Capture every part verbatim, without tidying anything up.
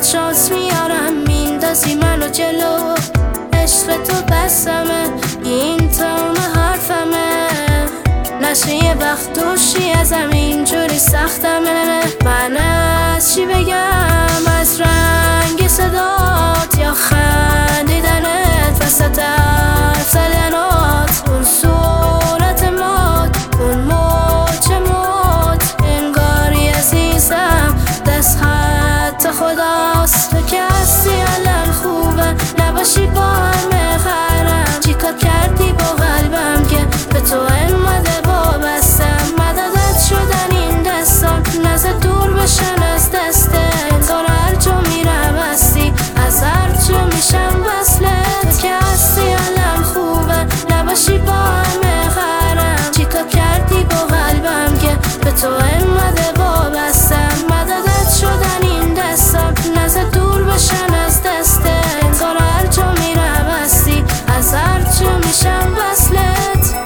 بد شانس میارم میندازی منو جلو. عشق تو بسمه این تمام حرفمه، نشه یه وقت دوشی ازم اینجوری سختمه. من از چی بگم، از رنگ صدات یا خندیدنت وسط حرف زدنات، اون صورت مات، اون موج موت، انگاری عزیزم دست خط خداست. تو که هستی الان خوبه نباشی با همه خرم، چیکار کردی با قلبم که به تو انقدر وابستم. مددت شدن این دستان نزد دور بشن از دسته، انگار هر جا میرم هستی از هر جا میشم وصله. تو که هستی الان خوبه نباشی با همه خرم، چیکار کردی با قلبم که به تو انقدر وابستم. مددت شدن این دستان نزد دور بشن از دسته، انگار هر جا میرم هستی از هر جا میشم وصلت.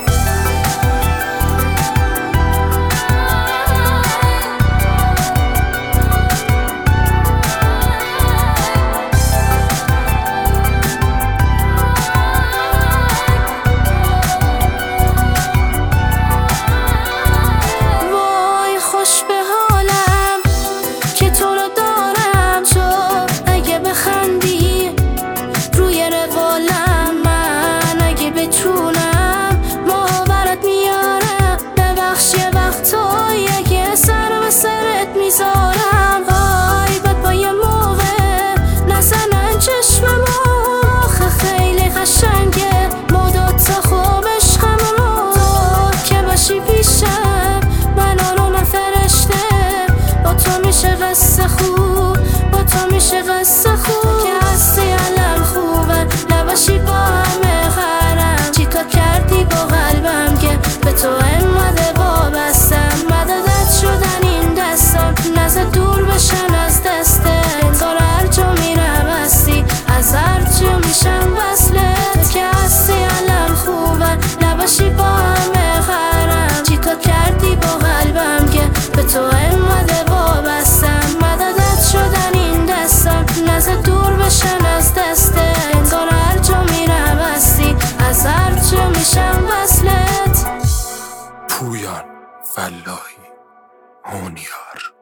میذارم غایبت با یه موقع نزنن چشممو، آخه خیلی قشنگه مدت خوب عشقمو. تو که باشی پیشم من آروم فرشته، با تو میشه قصه خوب، با تو میشه قصه خوب. تو که هستی الان خوبه نباشی با همه خرم، چیکار کردی با قلبم که به تو انقدر وابستم. مددت شدن این دستان نزد دور بشن از دسته، انگار هر جا میرم هستی از هر جا میشم وصله. تو که هستی الان خوبه نباشی با همه خرم، چیکار کردی با قلبم که به تو انقدر وابستم. مددت شدن این دستان نزد دور بشن از دسته، انگار هر جا میرم هستی از هر جا میشم وصلت. پویان فلاحی هونیار.